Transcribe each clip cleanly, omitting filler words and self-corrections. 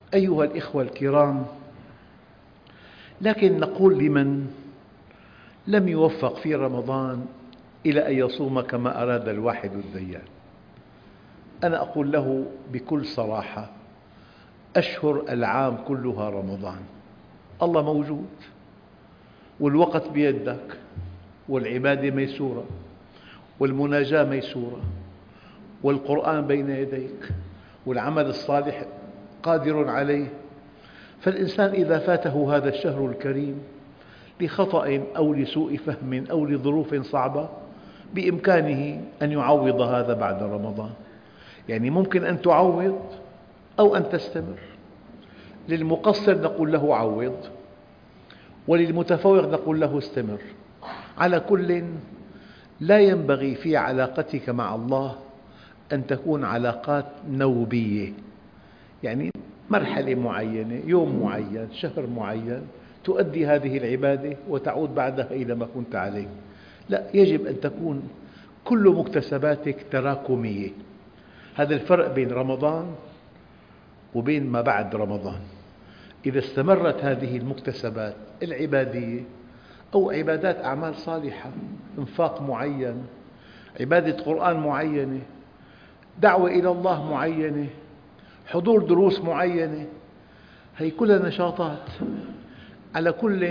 أيها الإخوة الكرام، لكن نقول لمن لم يوفق في رمضان إلى أن يصوم كما أراد الواحد الديان، أنا أقول له بكل صراحة: أشهر العام كلها رمضان، الله موجود والوقت بيدك، والعبادة ميسورة، والمناجاة ميسورة، والقرآن بين يديك، والعمل الصالح قادر عليه. فالإنسان إذا فاته هذا الشهر الكريم لخطأ أو لسوء فهم أو لظروف صعبة بإمكانه أن يعوض هذا بعد رمضان. يعني ممكن أن تعوض أو أن تستمر. للمقصر نقول له عوض، وللمتفوق نقول له استمر. على كل، لا ينبغي في علاقتك مع الله أن تكون علاقات نوبية، يعني مرحلة معينة، يوم معين، شهر معين تؤدي هذه العبادة وتعود بعدها إلى ما كنت عليه. لا، يجب أن تكون كل مكتسباتك تراكمية. هذا الفرق بين رمضان وبين ما بعد رمضان. إذا استمرت هذه المكتسبات العبادية أو عبادات أعمال صالحة، إنفاق معين، عبادة قرآن معينة، دعوة إلى الله معينة، حضور دروس معينة، هذه كلها نشاطات. على كل،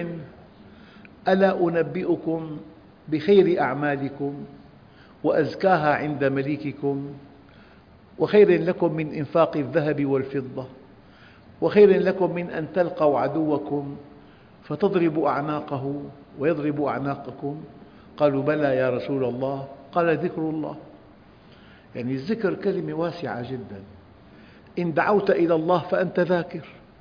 ألا أنبئكم بخير أعمالكم وأزكاها عند مليككم، وخير لكم من إنفاق الذهب والفضة، وخير لكم من أن تلقوا عدوكم فتضربوا أعناقه ويضرب أعناقكم. قالوا: بلى يا رسول الله. قال: ذكر الله. يعني الذكر كلمة واسعة جدا. إن دعوت إلى الله فأنت ذاكر،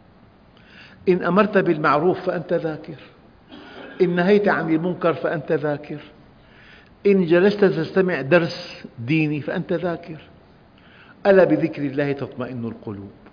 إن أمرت بالمعروف فأنت ذاكر، إن نهيت عن المنكر فأنت ذاكر، إن جلست تستمع درس ديني فأنت ذاكر. ألا بذكر الله تطمئن القلوب.